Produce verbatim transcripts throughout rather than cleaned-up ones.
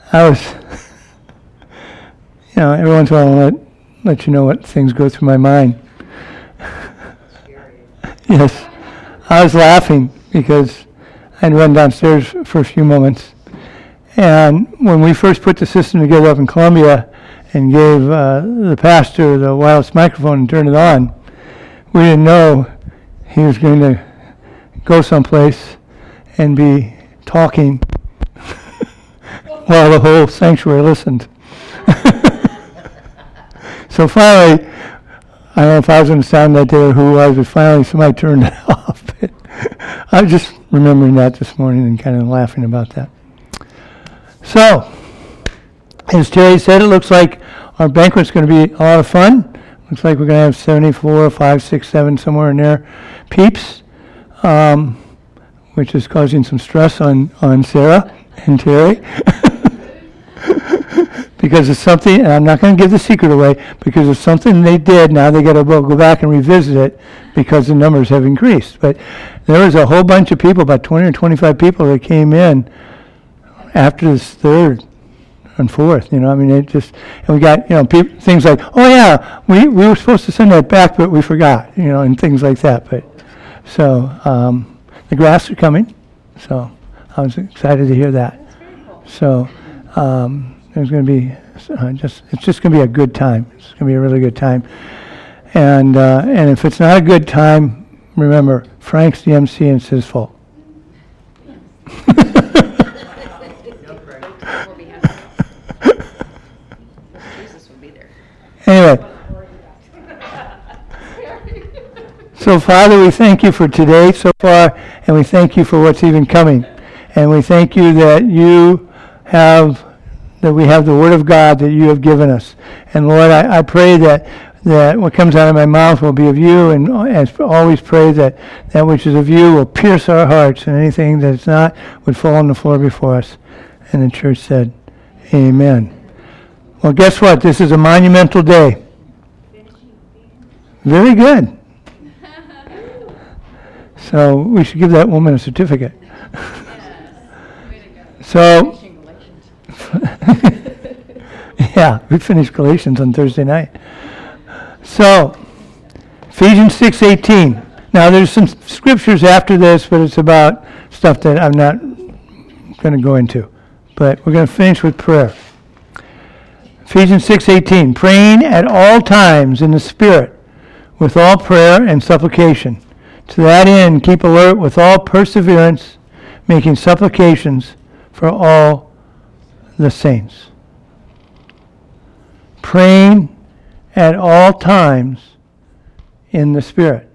I was, you know, every once in a while I'll let, let you know what things go through my mind. Yes. I was laughing because I'd run downstairs for a few moments. And when we first put the system together up in Columbia and gave uh, the pastor the wireless microphone and turned it on, we didn't know he was going to go someplace and be talking while the whole sanctuary listened. So finally, I don't know if I was going to sound that day or who was, but finally somebody turned it off. I was just remembering that this morning and kind of laughing about that. So, as Terry said, it looks like our banquet's going to be a lot of fun. Looks like we're going to have seventy-four, five, six, seven, somewhere in there, peeps, um, which is causing some stress on, on Sarah and Terry. Because it's something, and I'm not going to give the secret away, because it's something they did, now they got to go back and revisit it because the numbers have increased. But there was a whole bunch of people, about twenty or twenty-five people that came in after this third and fourth, you know, I mean, it just, and we got, you know, peop, things like, oh yeah, we, we were supposed to send that back, but we forgot, you know, and things like that. But, so, um, the grafts are coming, so I was excited to hear that. That's very cool. So, um, there's going to be uh, just, it's just going to be a good time. It's going to be a really good time. And, uh, and if it's not a good time, remember, Frank's the M C and it's his fault. Anyway, so Father, we thank you for today so far, and we thank you for what's even coming. And we thank you that you have, that we have the Word of God that you have given us. And Lord, I, I pray that, that what comes out of my mouth will be of you, and as always pray that that which is of you will pierce our hearts, and anything that is not would fall on the floor before us. And the church said, amen. Well, guess what? This is a monumental day. Very good. So we should give that woman a certificate. So, yeah, we finished Galatians on Thursday night. So, Ephesians six eighteen. Now, there's some scriptures after this, but it's about stuff that I'm not going to go into. But we're going to finish with prayer. Ephesians six eighteen, praying at all times in the Spirit, with all prayer and supplication. To that end, keep alert with all perseverance, making supplications for all the saints. Praying at all times in the Spirit.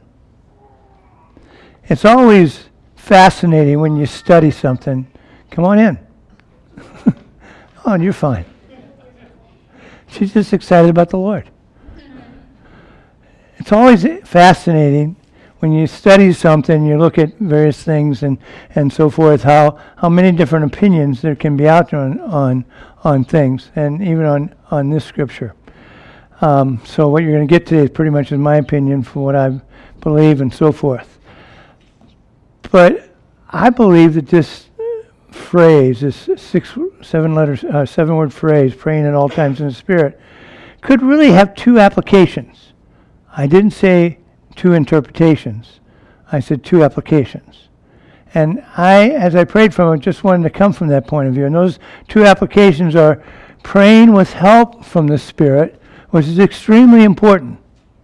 It's always fascinating when you study something. Come on in. Oh, you're fine. She's just excited about the Lord. It's always fascinating when you study something, you look at various things and, and so forth, how, how many different opinions there can be out there on on, on things, and even on, on this scripture. Um, so what you're going to get today is pretty much is my opinion for what I believe and so forth. But I believe that this phrase, this six, seven letters, uh, seven word phrase, praying at all times in the Spirit, could really have two applications. I didn't say two interpretations. I said two applications. And I, as I prayed from it, just wanted to come from that point of view. And those two applications are praying with help from the Spirit, which is extremely important.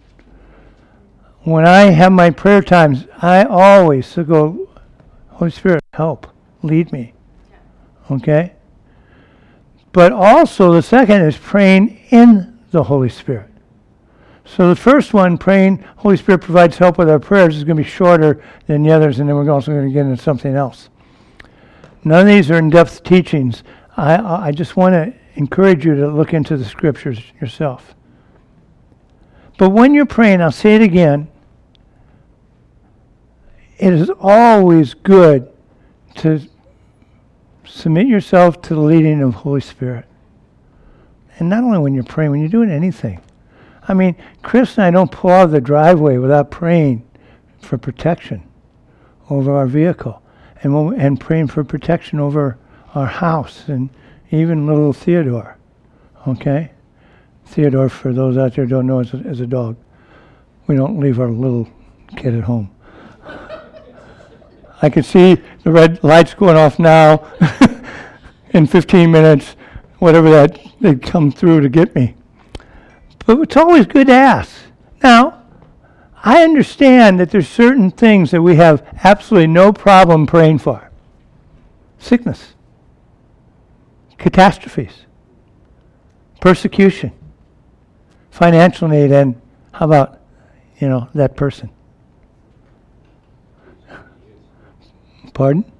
When I have my prayer times, I always go, Holy Spirit, help, lead me. Okay? But also the second is praying in the Holy Spirit. So the first one, praying, Holy Spirit provides help with our prayers, is going to be shorter than the others, and then we're also going to get into something else. None of these are in-depth teachings. I, I just want to encourage you to look into the scriptures yourself. But when you're praying, I'll say it again, it is always good to submit yourself to the leading of the Holy Spirit. And not only when you're praying, when you're doing anything. I mean, Chris and I don't pull out of the driveway without praying for protection over our vehicle, and when, and praying for protection over our house, and even little Theodore. Okay? Theodore, for those out there who don't know, is a, is a dog. We don't leave our little kid at home. I can see the red lights going off now. In fifteen minutes, whatever that, they come through to get me. But it's always good to ask. Now, I understand that there's certain things that we have absolutely no problem praying for. Sickness, catastrophes, persecution, financial need, and how about, you know, that person? Pardon?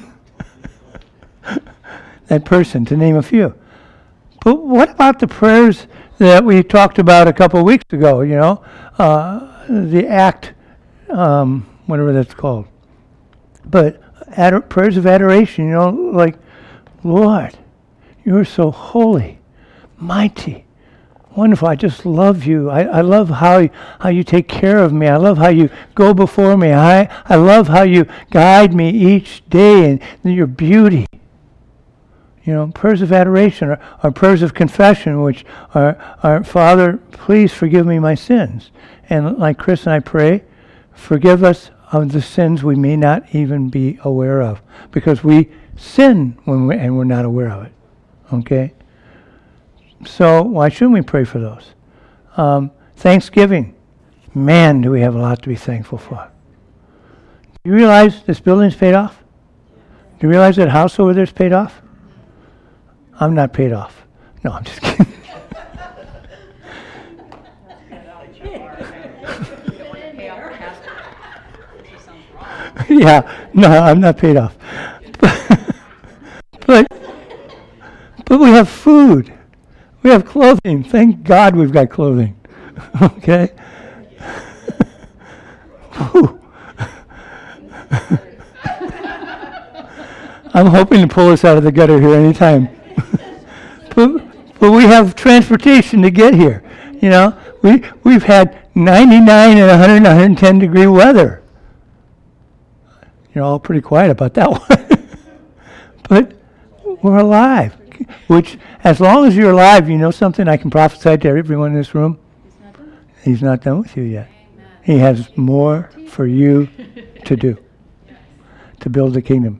That person, to name a few. But what about the prayers that we talked about a couple of weeks ago, you know? Uh, the act, um, whatever that's called. But ador- prayers of adoration, you know, like, Lord, you are so holy, mighty, wonderful. I just love you. I, I love how you, how you take care of me. I love how you go before me. I, I love how you guide me each day and your beauty. You know, prayers of adoration are, are prayers of confession, which are, are, Father, please forgive me my sins. And like Chris and I pray, forgive us of the sins we may not even be aware of. Because we sin when we, and we're not aware of it. Okay? So why shouldn't we pray for those? Um, Thanksgiving. Man, do we have a lot to be thankful for. Do you realize this building's paid off? Do you realize that house over there's paid off? I'm not paid off. No, I'm just kidding. Yeah, no, I'm not paid off. but, but we have food. We have clothing. Thank God we've got clothing. Okay? I'm hoping to pull us out of the gutter here anytime. but, but we have transportation to get here. You know, we, we've had ninety-nine and one hundred and one hundred ten degree weather. You're all pretty quiet about that one. But we're alive. Which, as long as you're alive, you know something I can prophesy to everyone in this room? He's not done with you yet. Amen. He has more for you to do, to build the kingdom.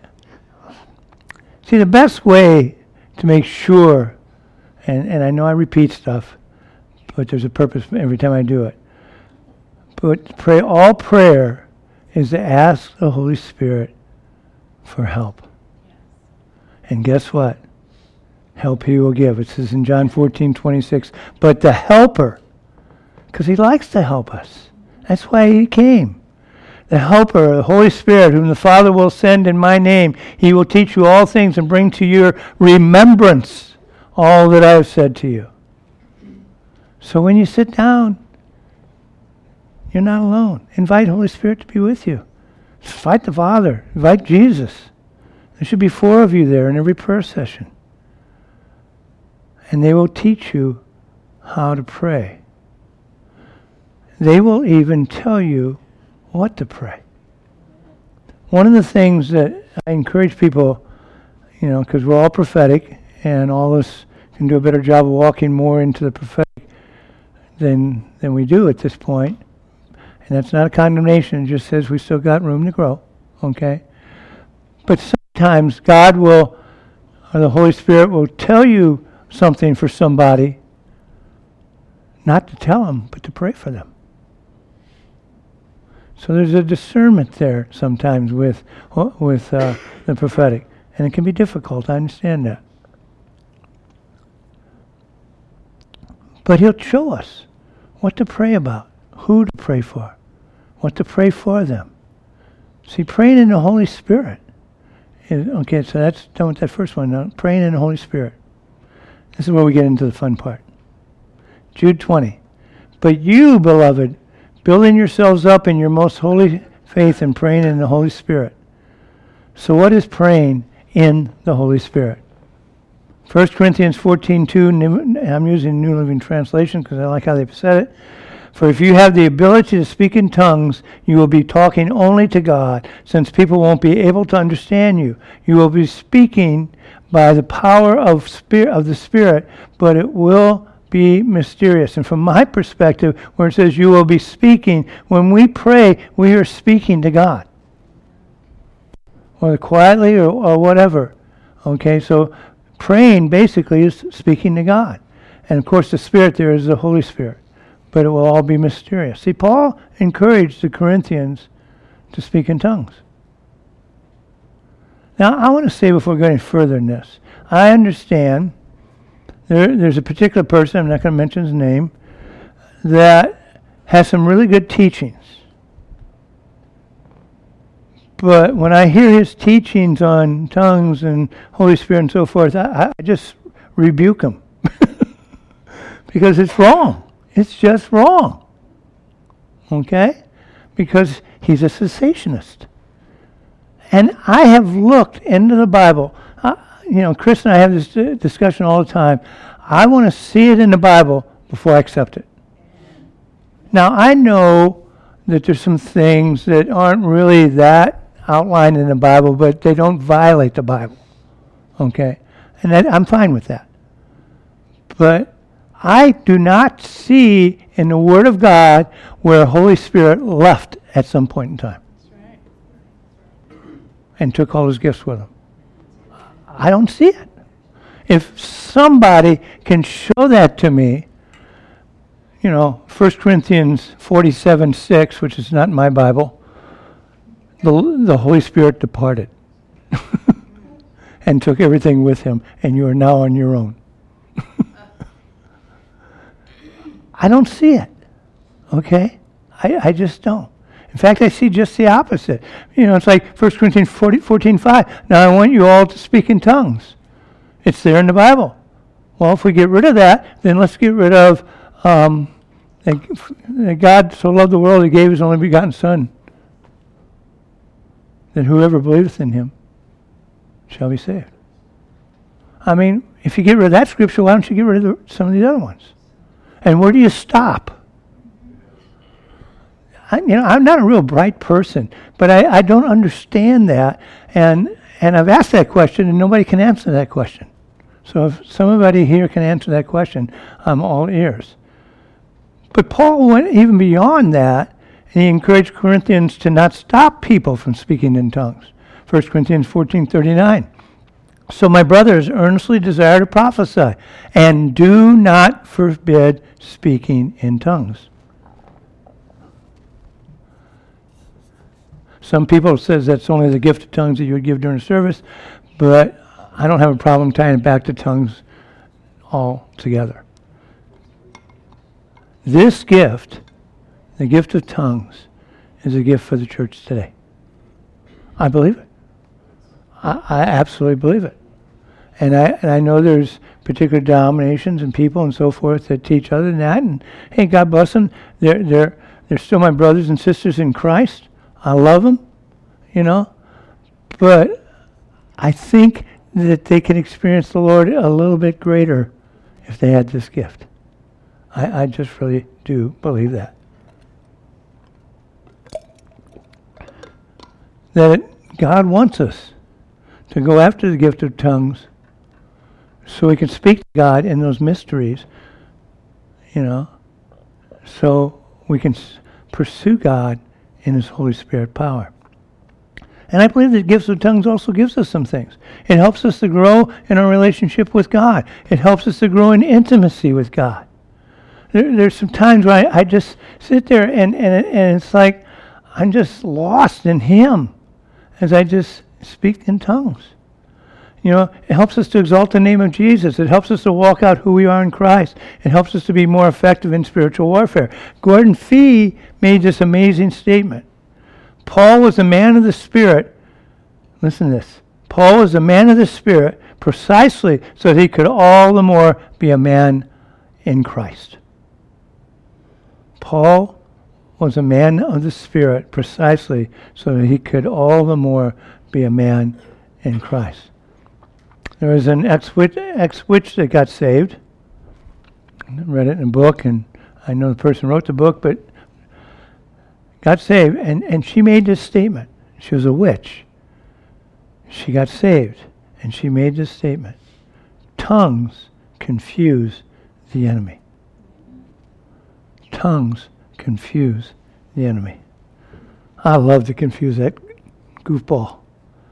See, the best way to make sure, and, and I know I repeat stuff, but there's a purpose every time I do it. But pray, all prayer is to ask the Holy Spirit for help. And guess what? Help he will give. It says in John fourteen twenty-six, but the helper, because he likes to help us. That's why he came. The helper, the Holy Spirit, whom the Father will send in my name, he will teach you all things and bring to your remembrance all that I have said to you. So when you sit down, you're not alone. Invite Holy Spirit to be with you. Invite the Father. Invite Jesus. There should be four of you there in every prayer session. And they will teach you how to pray. They will even tell you what to pray. One of the things that I encourage people, you know, because we're all prophetic, and all of us can do a better job of walking more into the prophetic than than we do at this point. And that's not a condemnation. It just says we still got room to grow. Okay? But sometimes God will, or the Holy Spirit will tell you something for somebody, not to tell them, but to pray for them. So there's a discernment there sometimes with with uh, the prophetic, and it can be difficult. I understand that, but He'll show us what to pray about, who to pray for, what to pray for them. See, praying in the Holy Spirit. Is, okay, so that's done with that first one. Now, praying in the Holy Spirit. This is where we get into the fun part. Jude twenty. But you, beloved, building yourselves up in your most holy faith and praying in the Holy Spirit. So what is praying in the Holy Spirit? First Corinthians fourteen two, I'm using New Living Translation because I like how they've said it. For if you have the ability to speak in tongues, you will be talking only to God, since people won't be able to understand you. You will be speaking by the power of spirit of the Spirit, but it will be mysterious. And from my perspective, where it says you will be speaking, when we pray, we are speaking to God. Whether quietly or, or whatever. Okay, so praying basically is speaking to God. And of course the Spirit there is the Holy Spirit. But it will all be mysterious. See, Paul encouraged the Corinthians to speak in tongues. Now, I want to say before going further in this, I understand there, there's a particular person, I'm not going to mention his name, that has some really good teachings. But when I hear his teachings on tongues and Holy Spirit and so forth, I, I just rebuke him. Because it's wrong. It's just wrong. Okay? Because he's a cessationist. And I have looked into the Bible. Uh, you know, Chris and I have this uh, discussion all the time. I want to see it in the Bible before I accept it. Now, I know that there's some things that aren't really that outlined in the Bible, but they don't violate the Bible. Okay? And that, I'm fine with that. But I do not see in the Word of God where the Holy Spirit left at some point in time. And took all his gifts with him. I don't see it. If somebody can show that to me, you know, First Corinthians forty-seven six, which is not in my Bible, the, the Holy Spirit departed and took everything with him, and you are now on your own. I don't see it. Okay? I, I just don't. In fact, I see just the opposite. You know, it's like First Corinthians fourteen five. Now I want you all to speak in tongues. It's there in the Bible. Well, if we get rid of that, then let's get rid of um, that God so loved the world he gave his only begotten Son, that whoever believeth in him shall be saved. I mean, if you get rid of that scripture, why don't you get rid of the, some of these other ones? And where do you stop? I, you know, I'm not a real bright person, but I, I don't understand that, and and I've asked that question, and nobody can answer that question. So if somebody here can answer that question, I'm all ears. But Paul went even beyond that, and he encouraged Corinthians to not stop people from speaking in tongues. First Corinthians fourteen thirty-nine. So my brothers, earnestly desire to prophesy, and do not forbid speaking in tongues. Some people says that's only the gift of tongues that you would give during a service, but I don't have a problem tying it back to tongues altogether. This gift, the gift of tongues, is a gift for the church today. I believe it. I, I absolutely believe it. And I and I know there's particular denominations and people and so forth that teach other than that. And hey, God bless them. They're they're they're still my brothers and sisters in Christ. I love them, you know. But I think that they can experience the Lord a little bit greater if they had this gift. I, I just really do believe that. That God wants us to go after the gift of tongues so we can speak to God in those mysteries, you know, so we can s- pursue God in His Holy Spirit power. And I believe that gifts of tongues also gives us some things. It helps us to grow in our relationship with God. It helps us to grow in intimacy with God. There, there's some times where I, I just sit there and, and, and it's like I'm just lost in Him as I just speak in tongues. You know, it helps us to exalt the name of Jesus. It helps us to walk out who we are in Christ. It helps us to be more effective in spiritual warfare. Gordon Fee made this amazing statement. Paul was a man of the Spirit. Listen to this. Paul was a man of the Spirit precisely so that he could all the more be a man in Christ. Paul was a man of the Spirit precisely so that he could all the more be a man in Christ. There was an ex-witch, ex-witch that got saved. I read it in a book, and I know the person who wrote the book, but got saved, and, and she made this statement. She was a witch. She got saved. And she made this statement: tongues confuse the enemy. Tongues confuse the enemy. I love to confuse that goofball.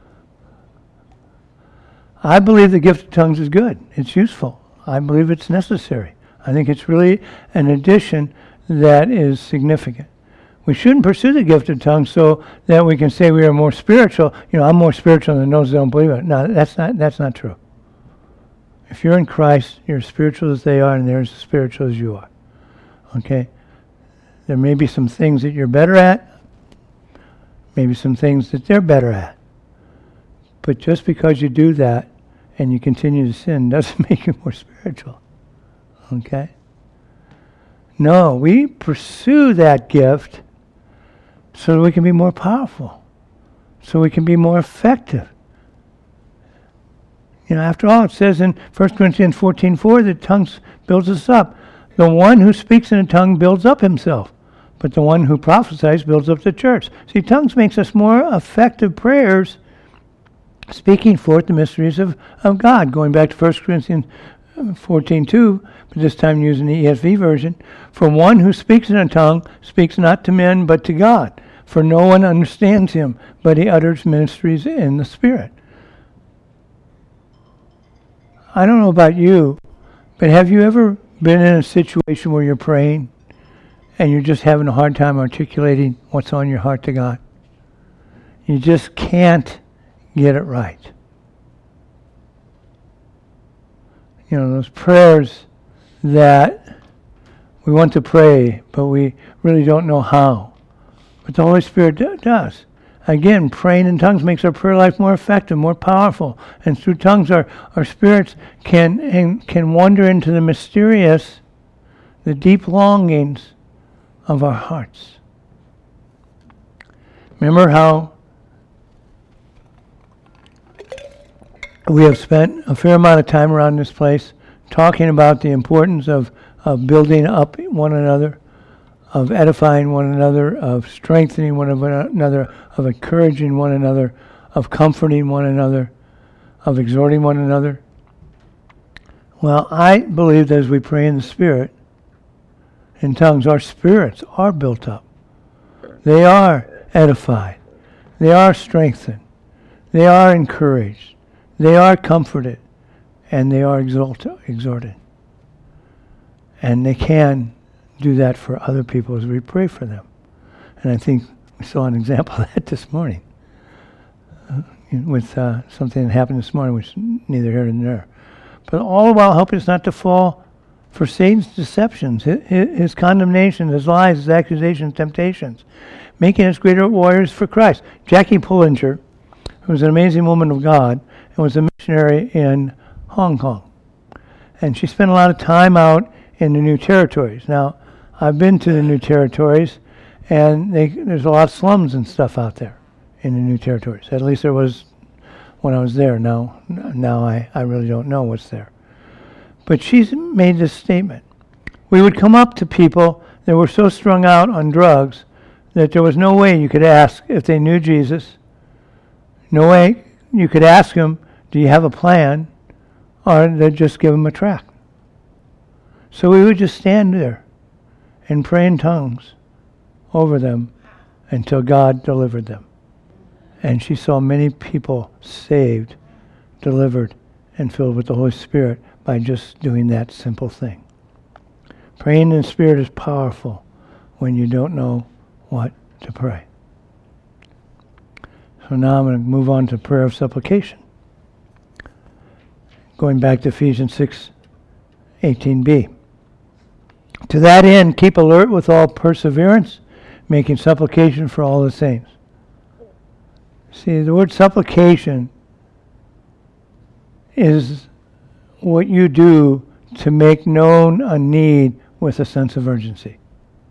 I believe the gift of tongues is good. It's useful. I believe it's necessary. I think it's really an addition that is significant. We shouldn't pursue the gift of tongues so that we can say we are more spiritual. You know, I'm more spiritual than those that don't believe it. No, that's not that's not true. If you're in Christ, you're as spiritual as they are, and they're as spiritual as you are. Okay? There may be some things that you're better at, maybe some things that they're better at. But just because you do that and you continue to sin doesn't make you more spiritual. Okay? No, we pursue that gift so that we can be more powerful, so we can be more effective. You know, after all, it says in First Corinthians fourteen four that tongues builds us up. The one who speaks in a tongue builds up himself, but the one who prophesies builds up the church. See, tongues makes us more effective prayers, speaking forth the mysteries of, of God. Going back to First Corinthians fourteen two, but this time using the E S V version. For one who speaks in a tongue speaks not to men but to God. For no one understands him, but he utters mysteries in the Spirit. I don't know about you, but have you ever been in a situation where you're praying and you're just having a hard time articulating what's on your heart to God? You just can't get it right. You know, those prayers that we want to pray, but we really don't know how. But the Holy Spirit do- does. Again, praying in tongues makes our prayer life more effective, more powerful. And through tongues, our, our spirits can, can wander into the mysterious, the deep longings of our hearts. Remember how we have spent a fair amount of time around this place talking about the importance of, of building up one another, of edifying one another, of strengthening one another, of encouraging one another, of comforting one another, of exhorting one another. Well, I believe that as we pray in the Spirit, in tongues, our spirits are built up. They are edified. They are strengthened. They are encouraged. They are comforted. And they are exalted, exhorted. And they can do that for other people as we pray for them. And I think we saw an example of that this morning uh, with uh, something that happened this morning, which is neither here nor there. But all the while helping us not to fall for Satan's deceptions, his, his condemnation, his lies, his accusations, temptations, making us greater warriors for Christ. Jackie Pullinger, who was an amazing woman of God and was a missionary in Hong Kong. And she spent a lot of time out in the New Territories. Now, I've been to the New Territories, and they, there's a lot of slums and stuff out there in the New Territories. At least there was when I was there. Now, now I, I really don't know what's there. But she's made this statement. We would come up to people that were so strung out on drugs that there was no way you could ask if they knew Jesus. No way you could ask them, do you have a plan? Or they'd just give them a tract. So we would just stand there and pray in tongues over them until God delivered them. And she saw many people saved, delivered, and filled with the Holy Spirit by just doing that simple thing. Praying in the Spirit is powerful when you don't know what to pray. So now I'm going to move on to prayer of supplication. Going back to Ephesians six eighteen b. To that end, keep alert with all perseverance, making supplication for all the saints. See, the word supplication is what you do to make known a need with a sense of urgency.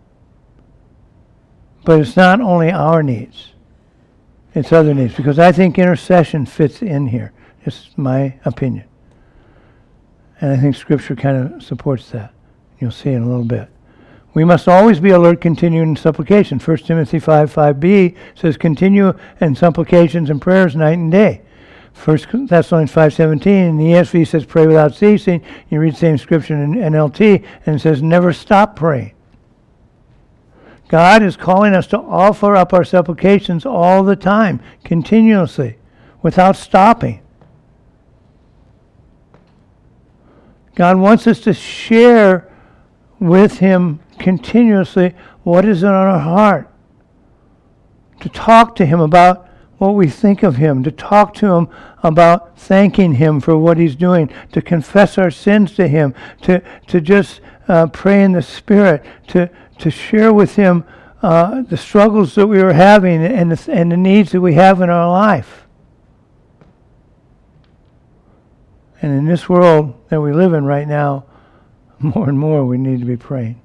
But it's not only our needs, it's other needs, because I think intercession fits in here. It's my opinion. And I think Scripture kind of supports that. You'll see in a little bit. We must always be alert, continuing in supplication. First Timothy five five b says, continue in supplications and prayers night and day. First Thessalonians five seventeen, and the E S V says pray without ceasing. You read the same scripture in N L T, and it says never stop praying. God is calling us to offer up our supplications all the time, continuously, without stopping. God wants us to share with Him continuously what is on our heart. To talk to Him about what we think of Him. To talk to Him about thanking Him for what He's doing. To confess our sins to Him. To, to just uh, pray in the Spirit. To, to share with Him uh, the struggles that we are having and the, and the needs that we have in our life. And in this world that we live in right now, more and more we need to be praying.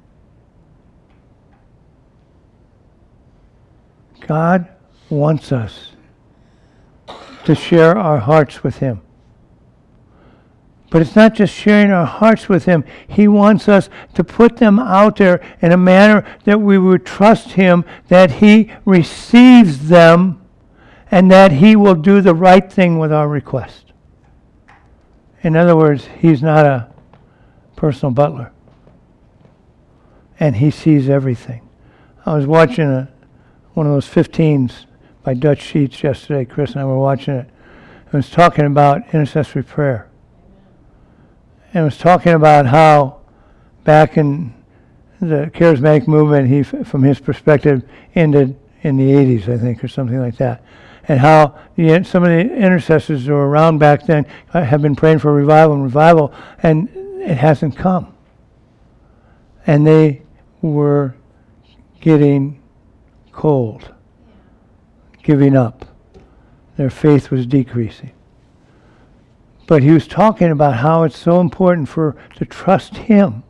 God wants us to share our hearts with Him. But it's not just sharing our hearts with Him. He wants us to put them out there in a manner that we would trust Him, that He receives them, and that He will do the right thing with our request. In other words, He's not a personal butler. And He sees everything. I was watching a, one of those fifteens by Dutch Sheets yesterday. Chris and I were watching it. It was talking about intercessory prayer. And it was talking about how back in the charismatic movement, he, from his perspective, ended in the eighties, I think, or something like that. And how the, some of the intercessors who were around back then have been praying for revival and revival, and it hasn't come. And they were getting cold, giving up. Their faith was decreasing. But he was talking about how it's so important for to trust Him.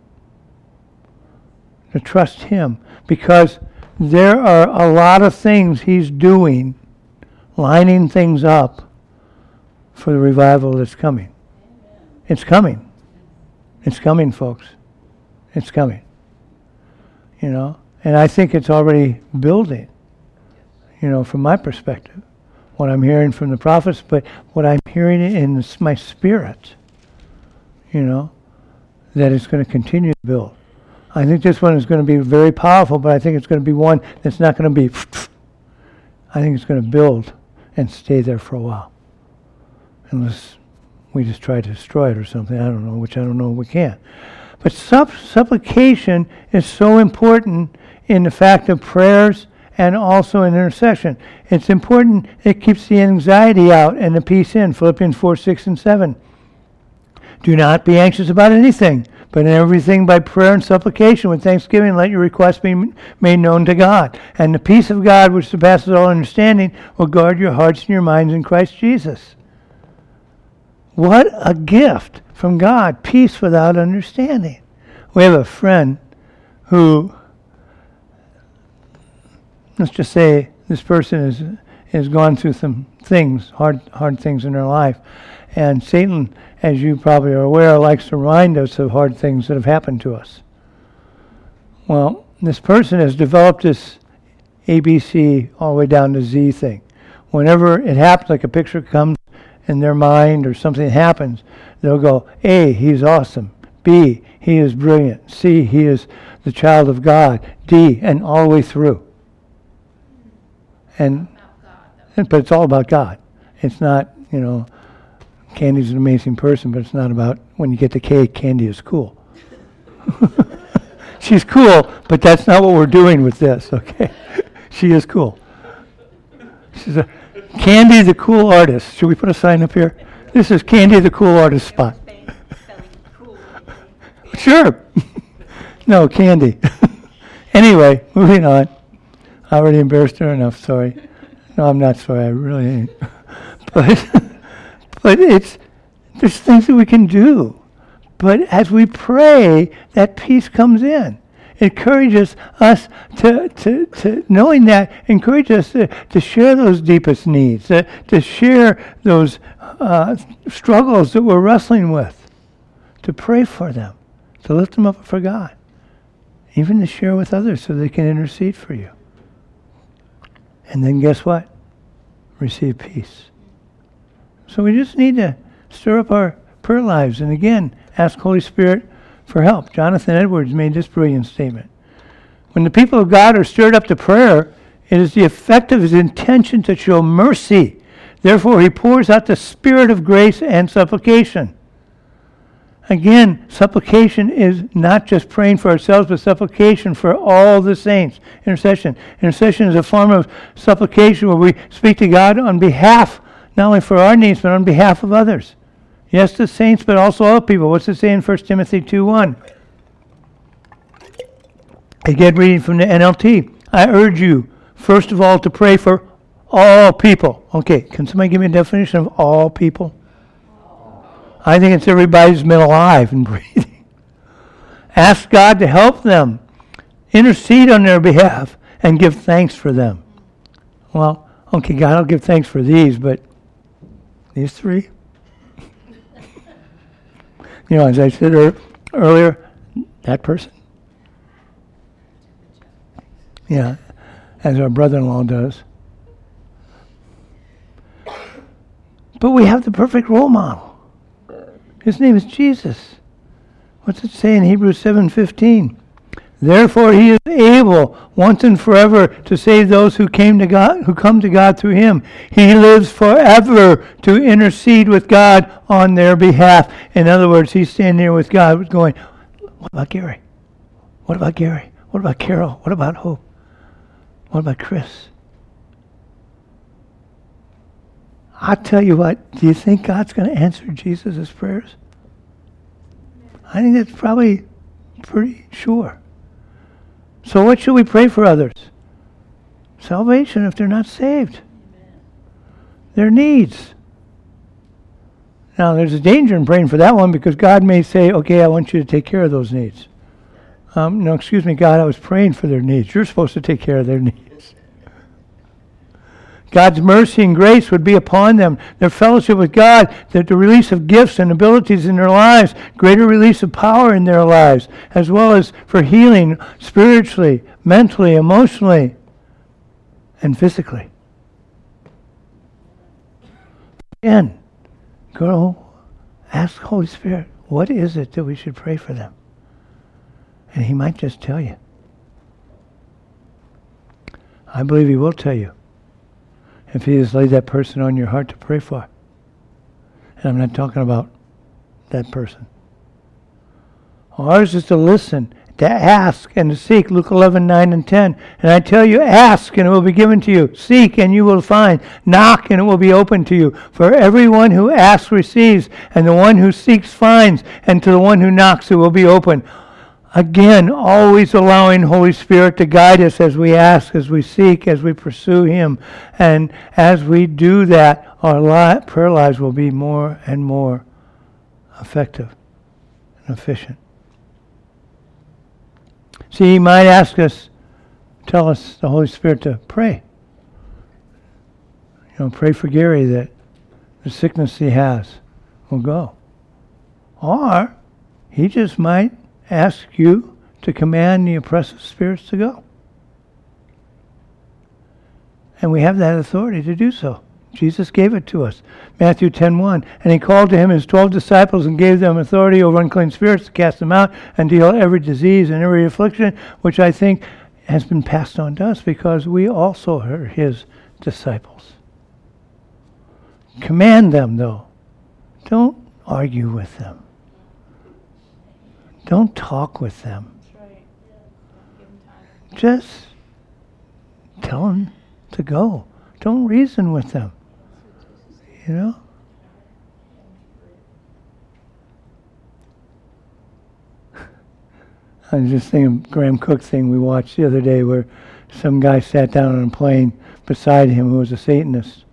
To trust Him. Because there are a lot of things He's doing, lining things up for the revival that's coming. It's coming. It's coming, folks. It's coming. You know, and I think it's already building, you know, from my perspective. What I'm hearing from the prophets, but what I'm hearing in my spirit, you know, that it's going to continue to build. I think this one is going to be very powerful, but I think it's going to be one that's not going to be, I think it's going to build and stay there for a while. Unless we just try to destroy it or something, I don't know, which I don't know we can. But supp- supplication is so important in the fact of prayers and also in intercession. It's important, it keeps the anxiety out and the peace in. Philippians four, six, and seven. Do not be anxious about anything, but in everything by prayer and supplication with thanksgiving let your requests be made known to God. And the peace of God, which surpasses all understanding, will guard your hearts and your minds in Christ Jesus. What a gift from God, peace without understanding. We have a friend who, let's just say this person is has gone through some things, hard hard things in their life. And Satan, as you probably are aware, likes to remind us of hard things that have happened to us. Well, this person has developed this A B C all the way down to Z thing. Whenever it happens, like a picture comes in their mind or something happens, they'll go, A, he's awesome. B, he is brilliant. C, he is the child of God. D, and all the way through. And, and but it's all about God. It's not, you know, Candy's an amazing person, but it's not about when you get to K, Candy is cool. She's cool, but that's not what we're doing with this, okay? She is cool. She's a Candy the cool artist. Should we put a sign up here? This is Candy the cool artist spot. Sure. No, Candy. Anyway, moving on. I already embarrassed her enough, sorry. No, I'm not sorry, I really ain't. But but it's there's things that we can do. But as we pray, that peace comes in. It encourages us to, to, to knowing that, encourages us to, to share those deepest needs, to, to share those uh, struggles that we're wrestling with, to pray for them, to lift them up for God, even to share with others so they can intercede for you. And then guess what? Receive peace. So we just need to stir up our prayer lives. And again, ask Holy Spirit for help. Jonathan Edwards made this brilliant statement. When the people of God are stirred up to prayer, it is the effect of his intention to show mercy. Therefore, he pours out the spirit of grace and supplication. Again, supplication is not just praying for ourselves, but supplication for all the saints. Intercession. Intercession is a form of supplication where we speak to God on behalf, not only for our needs, but on behalf of others. Yes, the saints, but also all people. What's it say in First Timothy two one? Again, reading from the N L T. I urge you, first of all, to pray for all people. Okay, can somebody give me a definition of all people? I think it's everybody's been alive and breathing. Ask God to help them, intercede on their behalf, and give thanks for them. Well, okay, God, I'll give thanks for these, but these three? You know, as I said er- earlier, that person. Yeah, as our brother-in-law does. But we have the perfect role model. His name is Jesus. What's it say in Hebrews seven fifteen? Therefore he is able once and forever to save those who came to God, who come to God through him. He lives forever to intercede with God on their behalf. In other words, he's standing there with God going, what about Gary? What about Gary? What about Carol? What about Hope? What about Chris? I'll tell you what, do you think God's going to answer Jesus' prayers? I think that's probably pretty sure. So what should we pray for others? Salvation if they're not saved. Their needs. Now there's a danger in praying for that one because God may say, okay, I want you to take care of those needs. Um, no, excuse me, God, I was praying for their needs. You're supposed to take care of their needs. God's mercy and grace would be upon them. Their fellowship with God, that the release of gifts and abilities in their lives, greater release of power in their lives, as well as for healing spiritually, mentally, emotionally, and physically. Again, go ask the Holy Spirit, what is it that we should pray for them? And he might just tell you. I believe he will tell you. If he has laid that person on your heart to pray for. And I'm not talking about that person. Ours is to listen, to ask, and to seek. Luke eleven, nine and ten. And I tell you, ask, and it will be given to you. Seek, and you will find. Knock, and it will be opened to you. For everyone who asks receives, and the one who seeks finds, and to the one who knocks it will be opened. Again, always allowing Holy Spirit to guide us as we ask, as we seek, as we pursue him. And as we do that, our li- prayer lives will be more and more effective and efficient. See, he might ask us, tell us, the Holy Spirit, to pray. You know, pray for Gary that the sickness he has will go. Or he just might ask you to command the oppressive spirits to go. And we have that authority to do so. Jesus gave it to us. Matthew ten one. And he called to him his twelve disciples and gave them authority over unclean spirits to cast them out and to heal every disease and every affliction, which I think has been passed on to us because we also are his disciples. Command them, though. Don't argue with them. Don't talk with them. Just tell them to go. Don't reason with them. You know? I was just thinking Graham Cook thing we watched the other day where some guy sat down on a plane beside him who was a Satanist.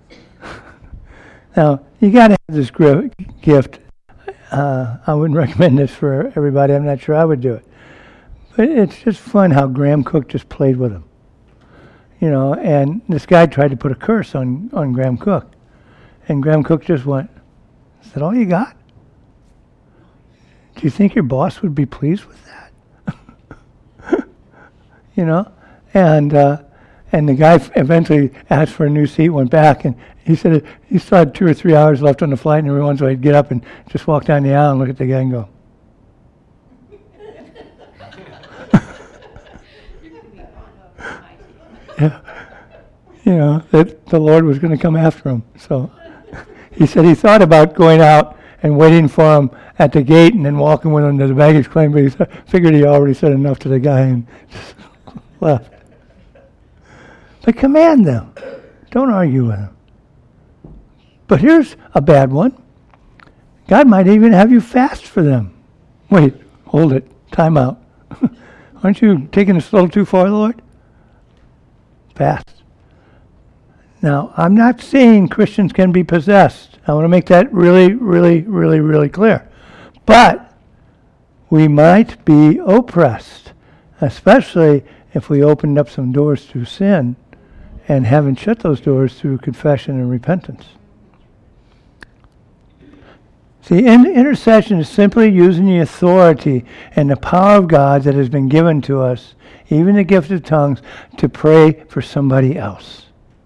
Now, you got to have this gri- gift. Uh, I wouldn't recommend this for everybody. I'm not sure I would do it. But it's just fun how Graham Cook just played with him. You know, and this guy tried to put a curse on, on Graham Cook. And Graham Cook just went, is that all you got? Do you think your boss would be pleased with that? You know? And uh, And the guy eventually asked for a new seat, went back, and he said he still had two or three hours left on the flight, and every once in a while he'd get up and just walk down the aisle and look at the guy and go, yeah, you know, that the Lord was going to come after him. So he said he thought about going out and waiting for him at the gate and then walking with him to the baggage claim, but he figured he already said enough to the guy and just left. But command them. Don't argue with them. But here's a bad one. God might even have you fast for them. Wait, hold it. Time out. Aren't you taking this a little too far, Lord? Fast. Now, I'm not saying Christians can be possessed. I want to make that really, really, really, really clear. But we might be oppressed, especially if we opened up some doors through sin and haven't shut those doors through confession and repentance. See, in- intercession is simply using the authority and the power of God that has been given to us, even the gift of tongues, to pray for somebody else.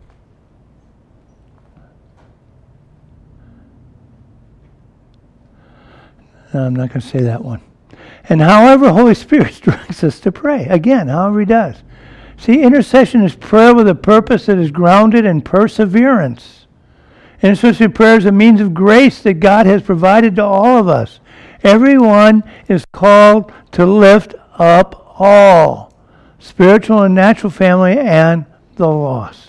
No, I'm not going to say that one. And however Holy Spirit directs us to pray. Again, however he does. See, intercession is prayer with a purpose that is grounded in perseverance. Intercessory prayer is a means of grace that God has provided to all of us. Everyone is called to lift up all, spiritual and natural family and the lost.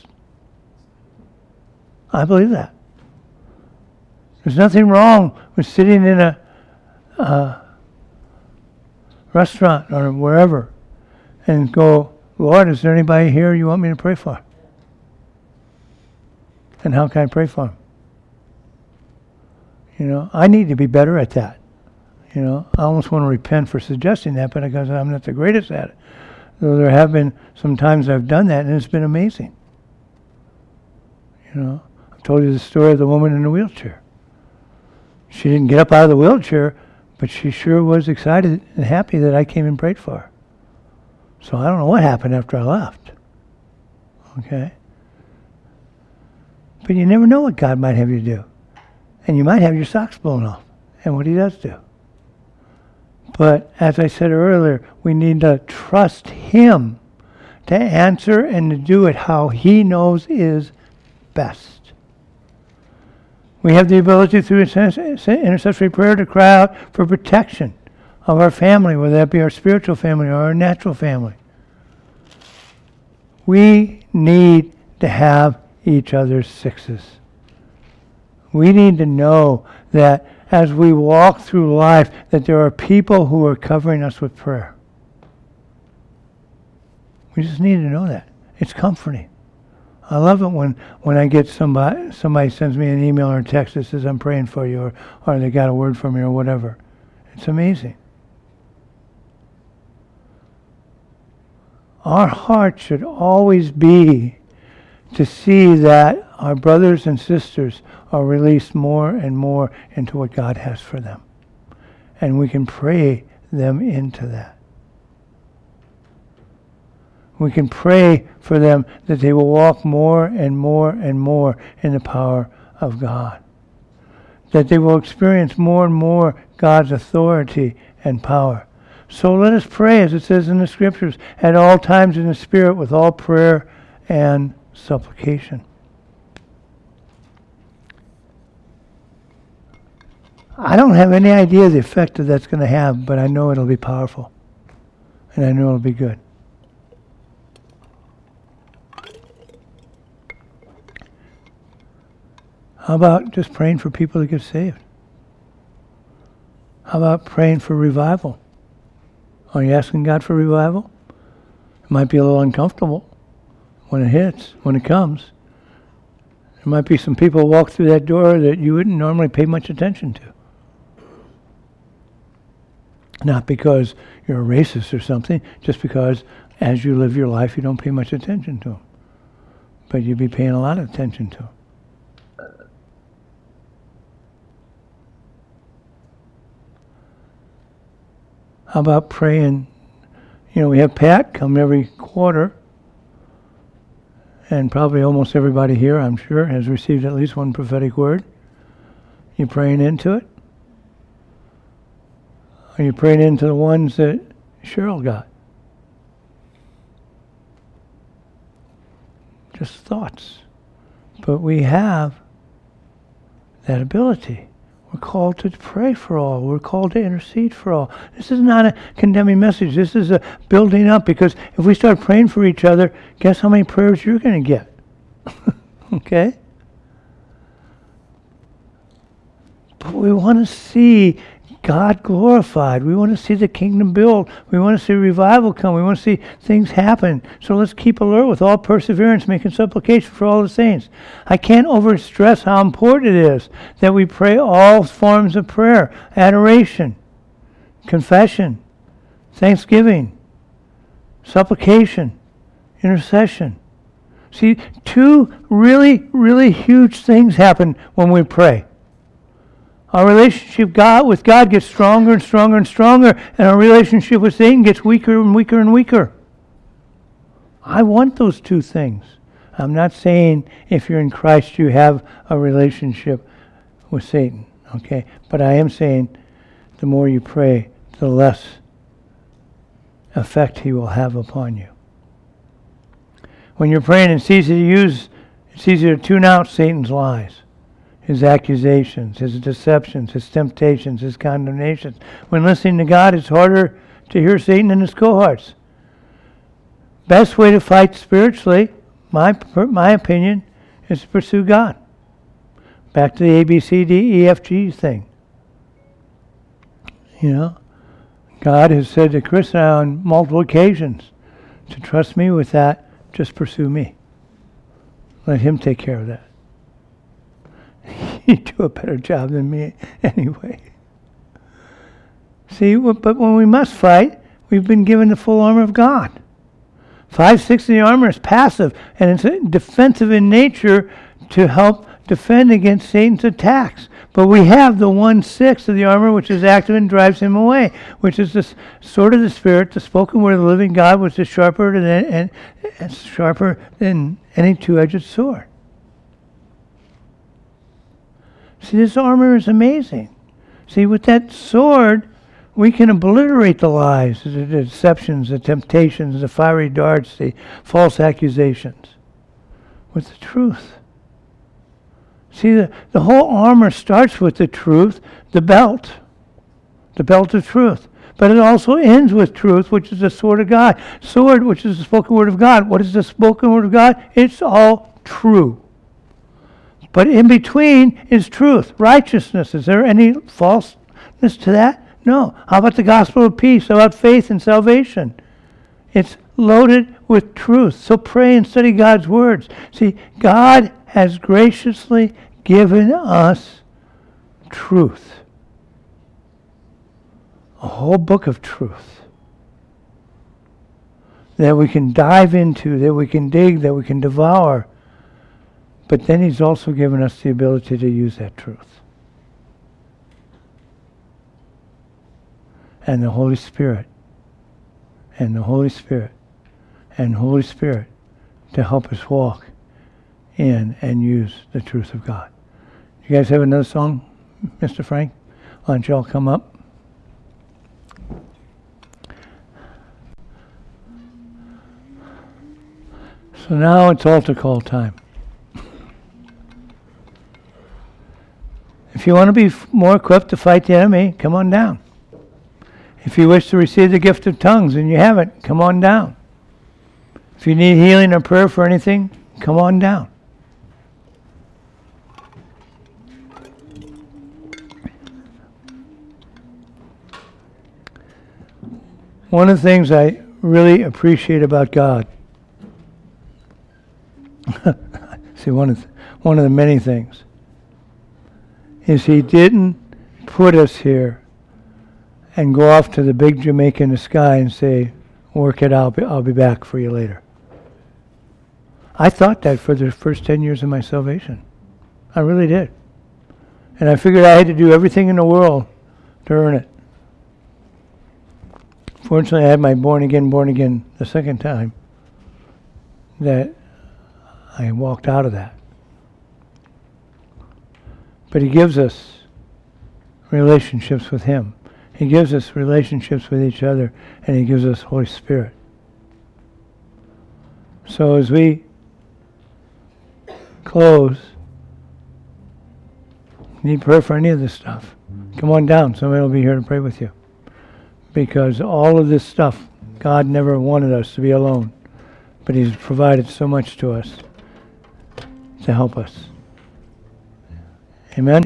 I believe that. There's nothing wrong with sitting in a uh, restaurant or wherever and go, Lord, is there anybody here you want me to pray for? And how can I pray for them? You know, I need to be better at that. You know, I almost want to repent for suggesting that, but because I'm not the greatest at it. Though there have been some times I've done that, and it's been amazing. You know, I've told you the story of the woman in the wheelchair. She didn't get up out of the wheelchair, but she sure was excited and happy that I came and prayed for her. So I don't know what happened after I left. Okay? But you never know what God might have you do. And you might have your socks blown off. And what he does do. But as I said earlier, we need to trust him to answer and to do it how he knows is best. We have the ability through intercessory prayer to cry out for protection of our family, whether that be our spiritual family or our natural family. We need to have each other's sixes. We need to know that as we walk through life, that there are people who are covering us with prayer. We just need to know that. It's comforting. I love it when, when I get somebody, somebody sends me an email or a text that says, I'm praying for you, or, or they got a word for me, or whatever. It's amazing. Our heart should always be to see that our brothers and sisters are released more and more into what God has for them. And we can pray them into that. We can pray for them that they will walk more and more and more in the power of God. That they will experience more and more God's authority and power. So let us pray, as it says in the Scriptures, at all times in the Spirit with all prayer and supplication. I don't have any idea the effect that that's going to have, but I know it'll be powerful. And I know it'll be good. How about just praying for people to get saved? How about praying for revival? Are you asking God for revival? It might be a little uncomfortable when it hits, when it comes. There might be some people walk through that door that you wouldn't normally pay much attention to. Not because you're a racist or something, just because as you live your life you don't pay much attention to them. But you'd be paying a lot of attention to them. How about praying? You know, we have Pat come every quarter, and probably almost everybody here, I'm sure, has received at least one prophetic word. You praying into it? Are you praying into the ones that Cheryl got? Just thoughts. But we have that ability. We're called to pray for all. We're called to intercede for all. This is not a condemning message. This is a building up, because if we start praying for each other, guess how many prayers you're going to get? Okay? But we want to see God glorified. We want to see the kingdom build. We want to see revival come. We want to see things happen. So let's keep alert with all perseverance, making supplication for all the saints. I can't overstress how important it is that we pray all forms of prayer: adoration, confession, thanksgiving, supplication, intercession. See, two really, really huge things happen when we pray. Our relationship God with God gets stronger and stronger and stronger, and our relationship with Satan gets weaker and weaker and weaker. I want those two things. I'm not saying if you're in Christ you have a relationship with Satan, okay? But I am saying the more you pray, the less effect he will have upon you. When you're praying, it's easy to use, it's easy to tune out Satan's lies, his accusations, his deceptions, his temptations, his condemnations. When listening to God, it's harder to hear Satan and his cohorts. Best way to fight spiritually, my my opinion, is to pursue God. Back to the A B C D E F G thing. You know, God has said to Chris and I on multiple occasions to trust me with that. Just pursue me. Let him take care of that. You do a better job than me anyway. See, but when we must fight, we've been given the full armor of God. Five-sixths of the armor is passive, and it's defensive in nature to help defend against Satan's attacks. But we have the one-sixth of the armor, which is active and drives him away, which is the sword of the Spirit, the spoken word of the living God, which is sharper than, and, and sharper than any two-edged sword. See, this armor is amazing. See, with that sword, we can obliterate the lies, the deceptions, the temptations, the fiery darts, the false accusations with the truth. See, the, the whole armor starts with the truth, the belt, the belt of truth. But it also ends with truth, which is the sword of God. Sword, which is the spoken word of God. What is the spoken word of God? It's all true. But in between is truth, righteousness. Is there any falseness to that? No. How about the gospel of peace? How about faith and salvation? It's loaded with truth. So pray and study God's words. See, God has graciously given us truth. A whole book of truth that we can dive into, that we can dig, that we can devour. But then he's also given us the ability to use that truth. And the Holy Spirit, and the Holy Spirit, and the Holy Spirit to help us walk in and use the truth of God. You guys have another song, Mister Frank? Why don't you all come up? So now it's altar call time. If you want to be more equipped to fight the enemy, come on down. If you wish to receive the gift of tongues and you haven't, come on down. If you need healing or prayer for anything, come on down. One of the things I really appreciate about God, see, one of the, one of the many things, is he didn't put us here and go off to the big Jamaica in the sky and say, work it out, I'll be back for you later. I thought that for the first ten years of my salvation. I really did. And I figured I had to do everything in the world to earn it. Fortunately, I had my born again, born again the second time, that I walked out of that. But He gives us relationships with Him. He gives us relationships with each other, and He gives us Holy Spirit. So as we close, need prayer for any of this stuff, come on down. Somebody will be here to pray with you. Because all of this stuff, God never wanted us to be alone. But He's provided so much to us to help us. Amen?